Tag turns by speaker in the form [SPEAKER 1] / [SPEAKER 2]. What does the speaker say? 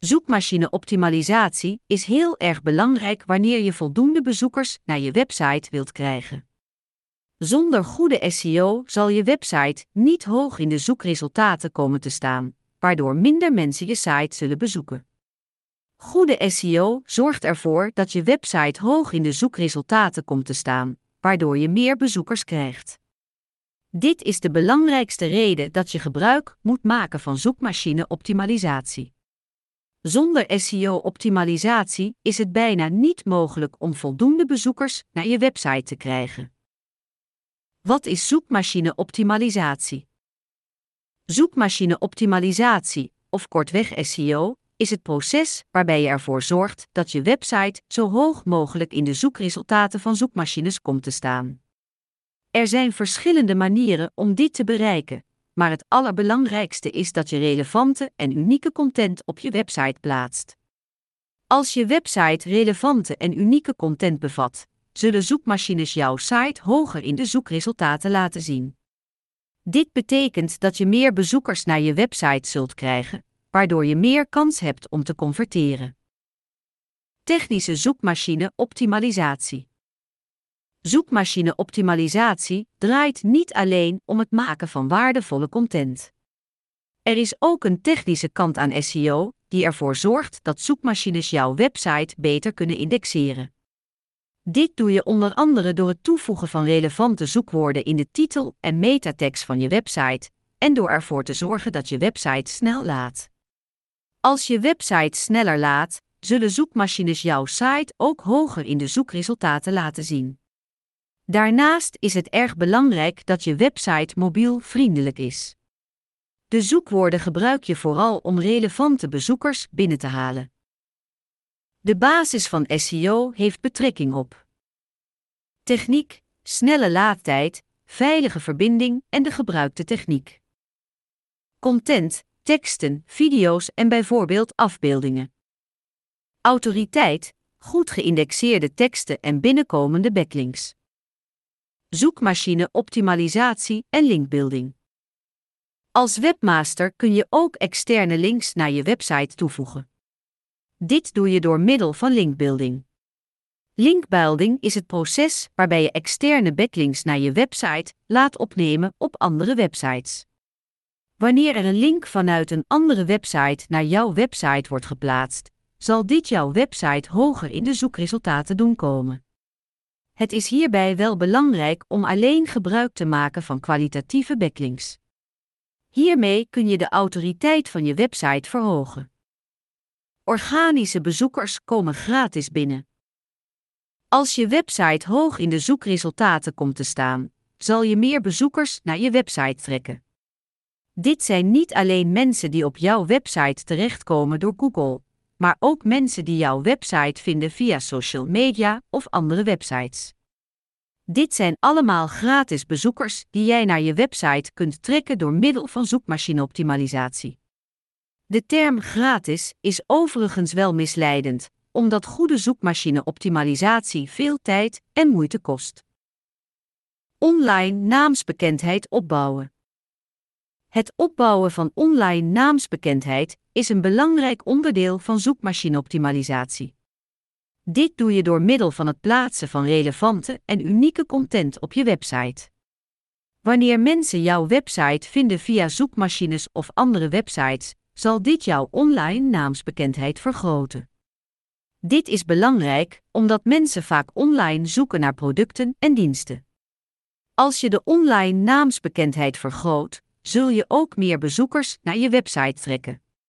[SPEAKER 1] Zoekmachine-optimalisatie is heel erg belangrijk wanneer je voldoende bezoekers naar je website wilt krijgen. Zonder goede SEO zal je website niet hoog in de zoekresultaten komen te staan, waardoor minder mensen je site zullen bezoeken. Goede SEO zorgt ervoor dat je website hoog in de zoekresultaten komt te staan, waardoor je meer bezoekers krijgt. Dit is de belangrijkste reden dat je gebruik moet maken van zoekmachine-optimalisatie. Zonder SEO-optimalisatie is het bijna niet mogelijk om voldoende bezoekers naar je website te krijgen. Wat is zoekmachine-optimalisatie? Zoekmachine-optimalisatie, of kortweg SEO, is het proces waarbij je ervoor zorgt dat je website zo hoog mogelijk in de zoekresultaten van zoekmachines komt te staan. Er zijn verschillende manieren om dit te bereiken, maar het allerbelangrijkste is dat je relevante en unieke content op je website plaatst. Als je website relevante en unieke content bevat, zullen zoekmachines jouw site hoger in de zoekresultaten laten zien. Dit betekent dat je meer bezoekers naar je website zult krijgen, waardoor je meer kans hebt om te converteren. Technische zoekmachine-optimalisatie. Zoekmachine-optimalisatie draait niet alleen om het maken van waardevolle content. Er is ook een technische kant aan SEO, die ervoor zorgt dat zoekmachines jouw website beter kunnen indexeren. Dit doe je onder andere door het toevoegen van relevante zoekwoorden in de titel en metatekst van je website, en door ervoor te zorgen dat je website snel laadt. Als je website sneller laadt, zullen zoekmachines jouw site ook hoger in de zoekresultaten laten zien. Daarnaast is het erg belangrijk dat je website mobielvriendelijk is. De zoekwoorden gebruik je vooral om relevante bezoekers binnen te halen. De basis van SEO heeft betrekking op techniek, snelle laadtijd, veilige verbinding en de gebruikte techniek. Content, teksten, video's en bijvoorbeeld afbeeldingen. Autoriteit, goed geïndexeerde teksten en binnenkomende backlinks. Zoekmachine-optimalisatie en linkbuilding. Als webmaster kun je ook externe links naar je website toevoegen. Dit doe je door middel van linkbuilding. Linkbuilding is het proces waarbij je externe backlinks naar je website laat opnemen op andere websites. Wanneer er een link vanuit een andere website naar jouw website wordt geplaatst, zal dit jouw website hoger in de zoekresultaten doen komen. Het is hierbij wel belangrijk om alleen gebruik te maken van kwalitatieve backlinks. Hiermee kun je de autoriteit van je website verhogen. Organische bezoekers komen gratis binnen. Als je website hoog in de zoekresultaten komt te staan, zal je meer bezoekers naar je website trekken. Dit zijn niet alleen mensen die op jouw website terechtkomen door Google, maar ook mensen die jouw website vinden via social media of andere websites. Dit zijn allemaal gratis bezoekers die jij naar je website kunt trekken door middel van zoekmachine-optimalisatie. De term gratis is overigens wel misleidend, omdat goede zoekmachine-optimalisatie veel tijd en moeite kost. Online naamsbekendheid opbouwen. Het opbouwen van online naamsbekendheid is een belangrijk onderdeel van zoekmachine-optimalisatie. Dit doe je door middel van het plaatsen van relevante en unieke content op je website. Wanneer mensen jouw website vinden via zoekmachines of andere websites, zal dit jouw online naamsbekendheid vergroten. Dit is belangrijk omdat mensen vaak online zoeken naar producten en diensten. Als je de online naamsbekendheid vergroot, zul je ook meer bezoekers naar je website trekken.